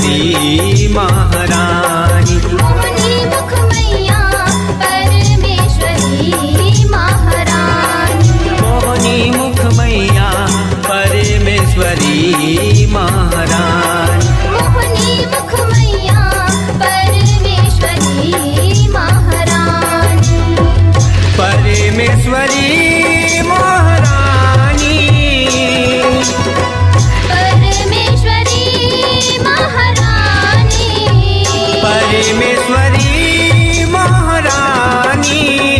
परमेश्वरी महारानी। मोहनी मुख मैया परमेश्वरी महारानी। मोहनी मुख मैया परमेश्वरी महारानी। मोहनी मुख मैया परमेश्वरी महारानी। परमेश्वरी महारानी। परमेश्वरी महारानी। परमेश्वरी महारानी।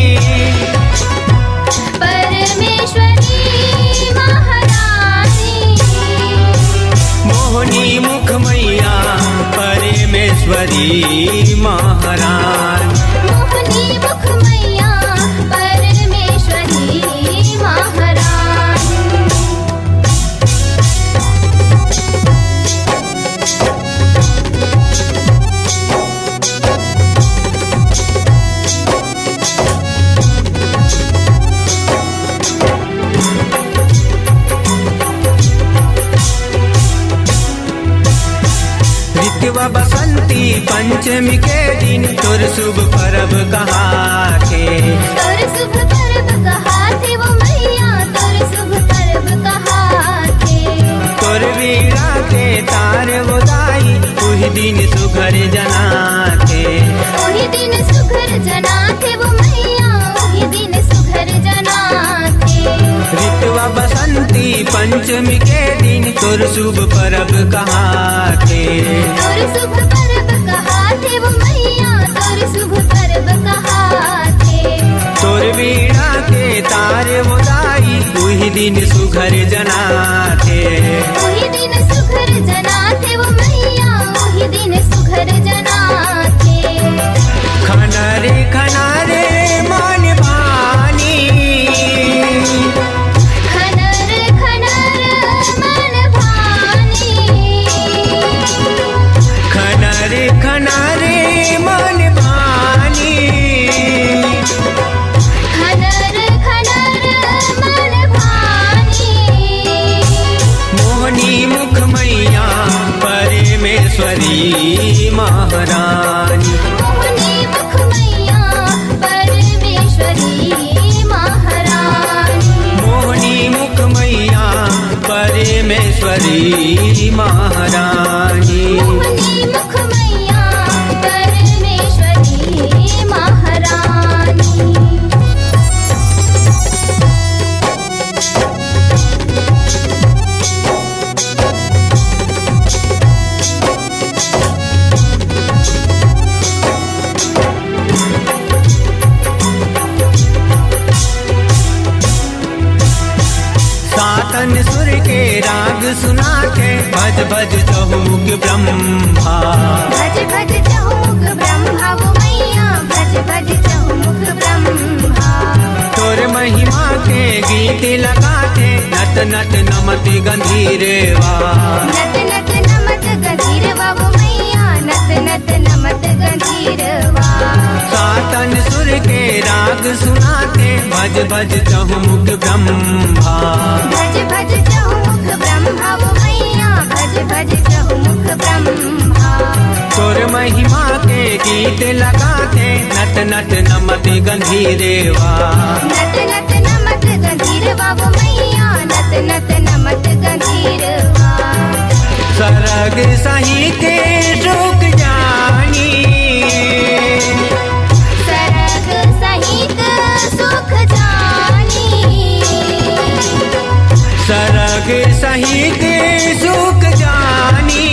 परमेश्वरी महारानी। मोहनी मुख मैया परमेश्वरी महारानी। मोहनी मुख मैया परमेश्वरी महारानी। ऋतवा बसंती पंचमी के दिन तोर शुभ परब कहाके। तोर शुभ पर्व कहाते वो मैया तोर शुभ पर्व कहाते। तोर वीणा के तार बजाई उही दिन सुघर जनाते। वही दिन सुघर जनाते वो मैया वही दिन सुघर जनाते। ऋतवा बसंती पंचमी के दिन तोर शुभ परब कहाके। तोर शुभ पर्व कहाते वो मैया तोर शुभ पर्व कहाते। तोर वीणा के तार बजाई उही दिन सुघर जनाते। वही दिन सुघर जनाते वो मैया वही दिन सुघर जनाते। खनरे खनरे मान भानी। खनर खनर मन भानी। खनरे खनरे मन भानी। खनर खनर मन भानी। मोहनी मुख मैया परमेश्वरी महारानी। मोहनी मुख मैया परमेश्वरी महारानी। मोहनी मुख मैया परमेश्वरी महारानी। मोहनी मुख मैया परमेश्वरी महारानी। सातन सुर के राग सुना के भज भज चहुमुख ब्रह्मा। भज भज चहुमुख ब्रह्मा वो मैया भज भज चहुमुख ब्रह्मा। तोर महिमा के गीत लगाते नत नत नमति गंधीरवा। नत नत नमत गंधीरवा वो मैया नत नत नमत गंधीरवा। सातन सुर के राग सुनाते भज भज चहुमुख ब्रह्मा। भज भज चहुमुख ब्रह्मा वो मैया भज भज चहुमुख ब्रह्मा। तोर महिमा के गीत लगाते नत नत नमति गंधीरवा। नत नत नमत गंधीरवा वो मैया नत नत नमत गंधीरवा। सरग सही के रुक जानी। सरग सहित सुख जानी। सरग सही के सुख जानी।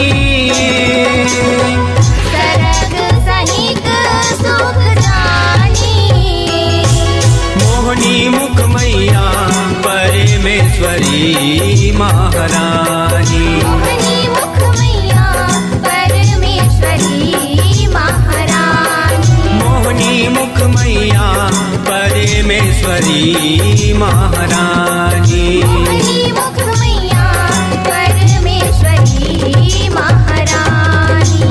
सरग सहित सुख जानी। मोहनी मुख मैया परमेश्वरी महारानी। मोहनी मुख मैया परमेश्वरी महारानी। मोहनी मुख मैया परमेश्वरी महारानी। मोहनी मुख मैया परमेश्वरी महारानी।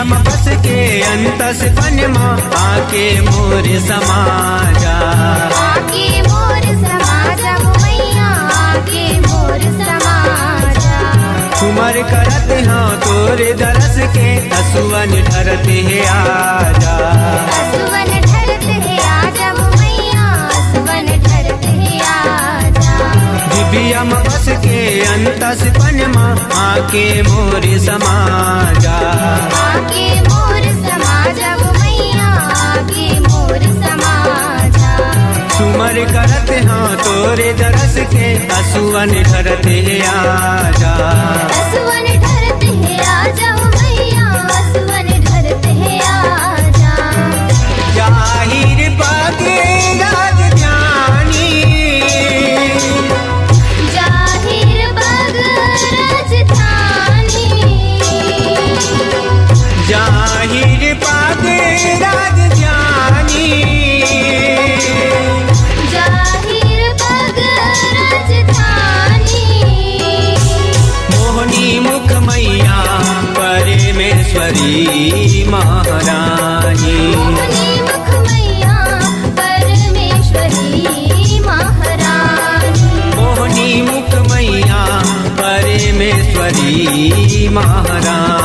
डिबिया में बस के अंतस पनमा आके मोर समाजा आके मोर समाजा वो मैया आके मोर समाजा तुमर करत हाँ तोरे दरस के असुवन ठरते है आजा असुवन ठरत है आजा वो मैया असुवन ठरत है आजा डिबिया में बस के अंतस पनमा आके मोर समाजा आके मोर समाजा वो मैया आके मोर समाजा तुमर करत हाँ तोरे दरस के असुवन ठरते है आजा असुवन ठरत है आजा वो मैया असुवन ठरत है आजा जाहिर पाके राजधानी जाहिर बाग राजधानी जाहिर पाके राजधानी जाहिर बाग राजधानी मोहनी मुख मैया परमेश्वरी महारानी मोहनी मुख मैया परमेश्वरी महारानी मोहनी मुख मैया परमेश्वरी महारानी